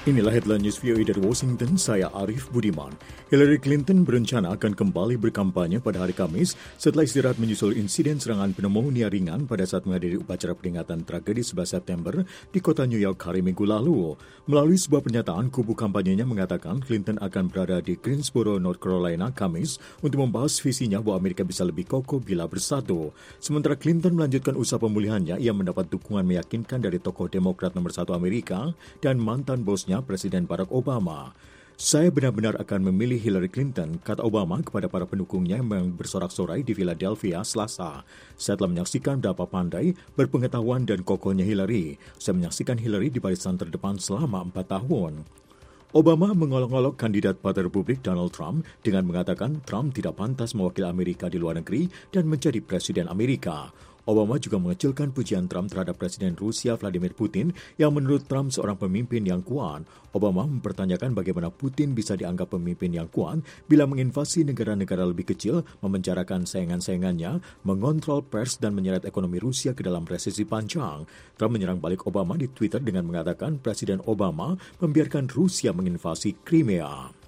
Inilah headline news VOA dari Washington, saya Arif Budiman. Hillary Clinton berencana akan kembali berkampanye pada hari Kamis setelah istirahat menyusul insiden serangan pneumonia ringan pada saat menghadiri upacara peringatan tragedi 11 September di kota New York hari Minggu lalu. Melalui sebuah pernyataan, kubu kampanyenya mengatakan Clinton akan berada di Greensboro, North Carolina, Kamis untuk membahas visinya bahwa Amerika bisa lebih kokoh bila bersatu. Sementara Clinton melanjutkan usaha pemulihannya, ia mendapat dukungan meyakinkan dari tokoh Demokrat nomor 1 Amerika dan mantan bosnya Presiden Barack Obama. Saya benar-benar akan memilih Hillary Clinton, kata Obama kepada para pendukungnya yang bersorak-sorai di Philadelphia Selasa. Saya telah menyaksikan betapa pandai, berpengetahuan dan kokohnya Hillary. Saya menyaksikan Hillary di barisan terdepan selama 4 tahun. Obama mengolok-olok kandidat Partai Republik Donald Trump dengan mengatakan Trump tidak pantas mewakili Amerika di luar negeri dan menjadi Presiden Amerika. Obama juga mengecilkan pujian Trump terhadap Presiden Rusia Vladimir Putin yang menurut Trump seorang pemimpin yang kuat. Obama mempertanyakan bagaimana Putin bisa dianggap pemimpin yang kuat bila menginvasi negara-negara lebih kecil, memenjarakan saingan-saingannya, mengontrol pers dan menyeret ekonomi Rusia ke dalam resesi panjang. Trump menyerang balik Obama di Twitter dengan mengatakan Presiden Obama membiarkan Rusia menginvasi Crimea.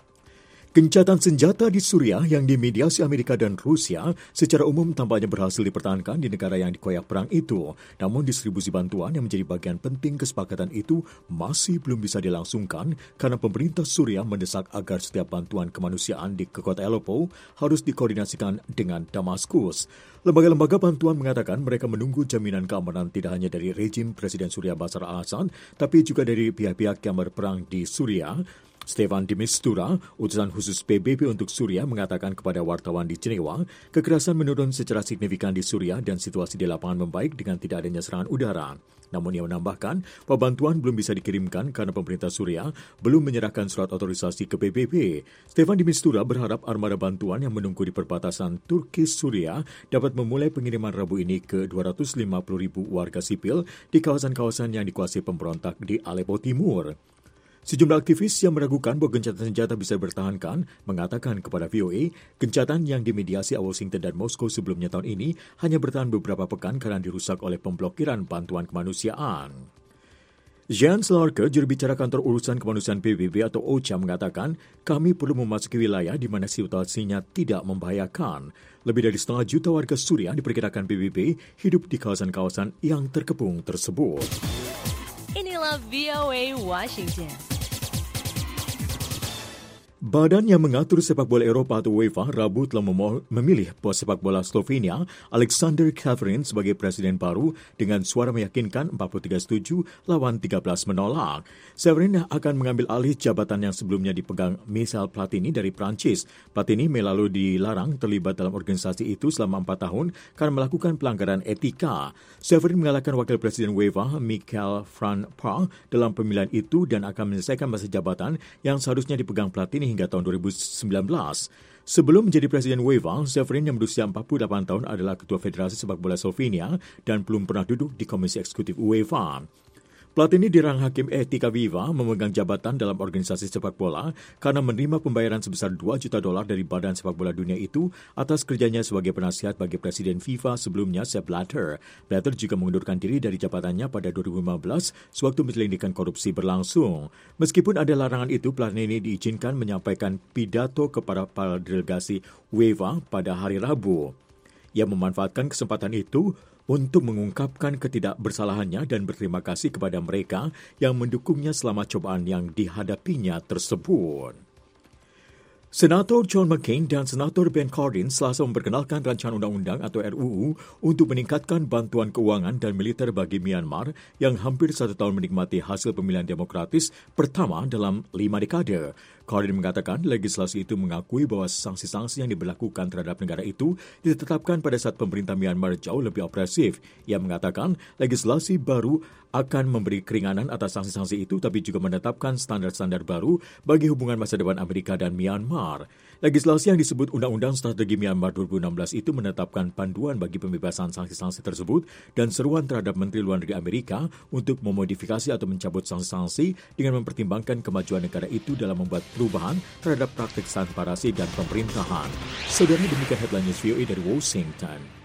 Gencatan senjata di Suriah yang dimediasi Amerika dan Rusia secara umum tampaknya berhasil dipertahankan di negara yang dikoyak perang itu. Namun distribusi bantuan yang menjadi bagian penting kesepakatan itu masih belum bisa dilangsungkan karena pemerintah Suriah mendesak agar setiap bantuan kemanusiaan di kota Aleppo harus dikoordinasikan dengan Damaskus. Lembaga-lembaga bantuan mengatakan mereka menunggu jaminan keamanan tidak hanya dari rejim Presiden Suriah Bashar al-Assad, tapi juga dari pihak-pihak yang berperang di Suriah. Stefan de Mistura, utusan khusus PBB untuk Suriah, mengatakan kepada wartawan di Jenewa, kekerasan menurun secara signifikan di Suriah dan situasi di lapangan membaik dengan tidak adanya serangan udara. Namun ia menambahkan bahwa bantuan belum bisa dikirimkan karena pemerintah Suriah belum menyerahkan surat otorisasi ke PBB. Stefan de Mistura berharap armada bantuan yang menunggu di perbatasan Turki-Suriah dapat memulai pengiriman Rabu ini ke 250.000 warga sipil di kawasan-kawasan yang dikuasai pemberontak di Aleppo Timur. Sejumlah aktivis yang meragukan bahwa gencatan senjata bisa dipertahankan mengatakan kepada VOA, gencatan yang dimediasi Washington dan Moskow sebelumnya tahun ini hanya bertahan beberapa pekan karena dirusak oleh pemblokiran bantuan kemanusiaan. Jens Larke, juru bicara kantor urusan kemanusiaan PBB atau OCHA, mengatakan, kami perlu memasuki wilayah di mana situasinya tidak membahayakan. Lebih dari 1,5 juta warga Suriah diperkirakan PBB hidup di kawasan-kawasan yang terkepung tersebut. Inilah VOA Washington. Badan yang mengatur sepak bola Eropa atau UEFA Rabu telah memilih bos sepak bola Slovenia Alexander Čeferin sebagai presiden baru dengan suara meyakinkan 43 setuju lawan 13 menolak. Čeferin akan mengambil alih jabatan yang sebelumnya dipegang Michel Platini dari Prancis. Platini lalu dilarang terlibat dalam organisasi itu selama 4 tahun karena melakukan pelanggaran etika. Čeferin mengalahkan wakil presiden UEFA Michael Van Praag dalam pemilihan itu dan akan menyelesaikan masa jabatan yang seharusnya dipegang Platini hingga tahun 2019. Sebelum menjadi presiden UEFA, Čeferin yang berusia 48 tahun adalah ketua Federasi Sepak Bola Slovenia dan belum pernah duduk di Komisi Eksekutif UEFA. Platini dirang Hakim Etika FIFA memegang jabatan dalam organisasi sepak bola karena menerima pembayaran sebesar $2 juta dari Badan Sepak Bola Dunia itu atas kerjanya sebagai penasihat bagi Presiden FIFA sebelumnya, Sepp Blatter. Blatter juga mengundurkan diri dari jabatannya pada 2015 sewaktu penyelidikan korupsi berlangsung. Meskipun ada larangan itu, Platini diizinkan menyampaikan pidato kepada para delegasi UEFA pada hari Rabu. Ia memanfaatkan kesempatan itu untuk mengungkapkan ketidakbersalahannya dan berterima kasih kepada mereka yang mendukungnya selama cobaan yang dihadapinya tersebut. Senator John McCain dan Senator Ben Cardin Selasa memperkenalkan rancangan undang-undang atau RUU untuk meningkatkan bantuan keuangan dan militer bagi Myanmar yang hampir 1 tahun menikmati hasil pemilihan demokratis pertama dalam 5 dekade. Cardin mengatakan legislasi itu mengakui bahwa sanksi-sanksi yang diberlakukan terhadap negara itu ditetapkan pada saat pemerintah Myanmar jauh lebih opresif. Ia mengatakan legislasi baru akan memberi keringanan atas sanksi-sanksi itu tapi juga menetapkan standar-standar baru bagi hubungan masa depan Amerika dan Myanmar. Legislasi yang disebut Undang-Undang Strategi Myanmar 2016 itu menetapkan panduan bagi pembebasan sanksi-sanksi tersebut dan seruan terhadap Menteri Luar Negeri Amerika untuk memodifikasi atau mencabut sanksi-sanksi dengan mempertimbangkan kemajuan negara itu dalam membuat perubahan terhadap praktik transparansi dan pemerintahan. Saudara, demikian headline news VOA dari Washington.